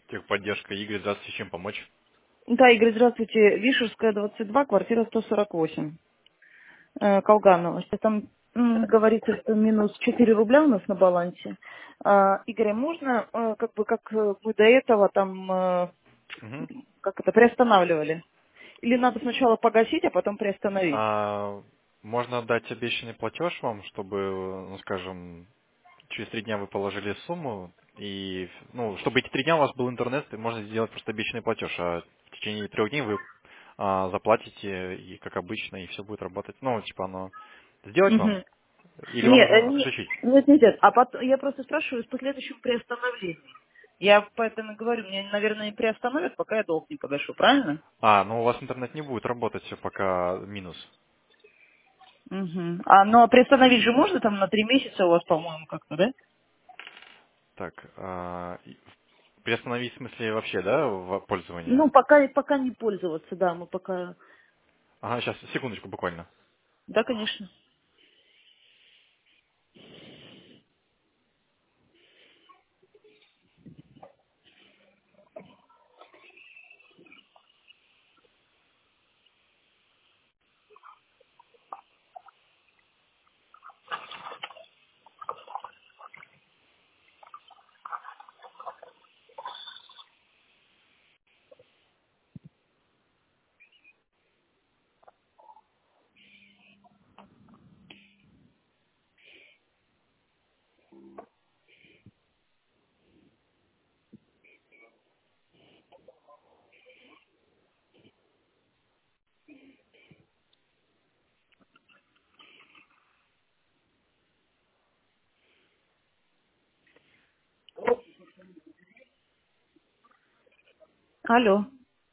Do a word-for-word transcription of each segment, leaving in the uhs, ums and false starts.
Техподдержка. Игорь, здравствуйте, чем помочь? Да, Игорь, здравствуйте. Вишерская, двадцать два, квартира сто сорок восемь. Э, Колганова. Сейчас там м, говорится, что минус четыре рубля у нас на балансе. А, Игорь, а можно, э, как бы, как э, мы до этого там, э, Мгм. как это, приостанавливали? Или надо сначала погасить, а потом приостановить? А, можно дать обещанный платеж вам, чтобы, ну, скажем, через три дня вы положили сумму, и, ну, чтобы эти три дня у вас был интернет, и можно сделать просто обещанный платеж, а в течение трех дней вы а, заплатите, и как обычно, и все будет работать. Ну, типа, оно сделать вам? Мгм. Или вам Нет, э, нужно не- отключить? нет, нет, нет. А потом, я просто спрашиваю с последующим приостановлением. Я поэтому говорю, мне, наверное, не приостановят, пока я долг не погашу, правильно? А, ну у вас интернет не будет работать, все пока минус. Мгм. А, но приостановить же можно там на три месяца у вас, по-моему, как-то, да? Так, а, и- приостановить в смысле вообще, да, в Ну, пользование? пока, пока не пользоваться, да, мы пока... Ага, сейчас, секундочку буквально. Да, конечно. Алло.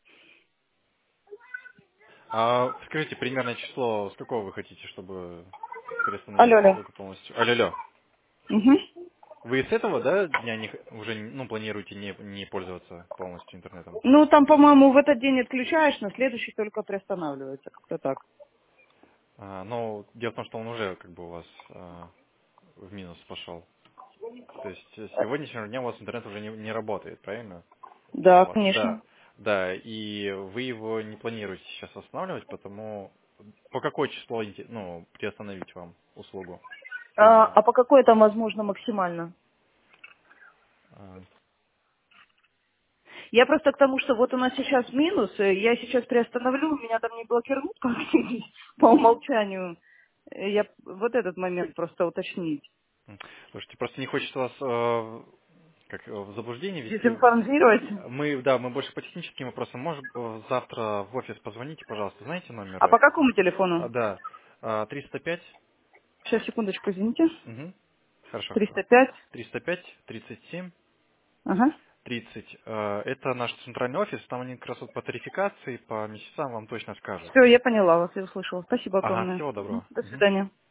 А скажите, примерное число, с какого вы хотите, чтобы приостановить Алло, алло. услугу полностью? Алло, алло. Угу. Вы с этого, да, дня не х- уже ну, планируете не, не пользоваться полностью интернетом? Ну, там, по-моему, в этот день отключаешь, на следующий только приостанавливается. Как-то так. А, но дело в том, что он уже как бы у вас а, в минус пошел. То есть с сегодняшнего дня у вас интернет уже не, не работает, правильно? У Да, вас, да. конечно. Да, и вы его не планируете сейчас останавливать, потому по какое число инте- ну, приостановить вам услугу А, пользования? а по какой там возможно максимально? А, Я просто к тому, что вот у нас сейчас минус, э, я сейчас приостановлю, меня там не блокируют как-нибудь по умолчанию. Э, Я вот этот момент просто уточнить. м. Слушайте, просто не хочется вас э, как э, в заблуждение вести. Дезинформировать? Мы, да, мы больше по техническим вопросам. Может, э, завтра в офис позвоните, пожалуйста. Знаете А по номер? какому телефону? А, да, а, триста пять. Сейчас, секундочку, извините. Угу. Хорошо. Триста пять. триста пять, тридцать семь, Ага. тридцать. Э, Это наш центральный офис. Там они как раз вот по тарификации, по месяцам вам точно скажут. Все, я поняла вас, я услышала. Спасибо Ага, огромное. всего Мгм. доброго. До Мгм. свидания.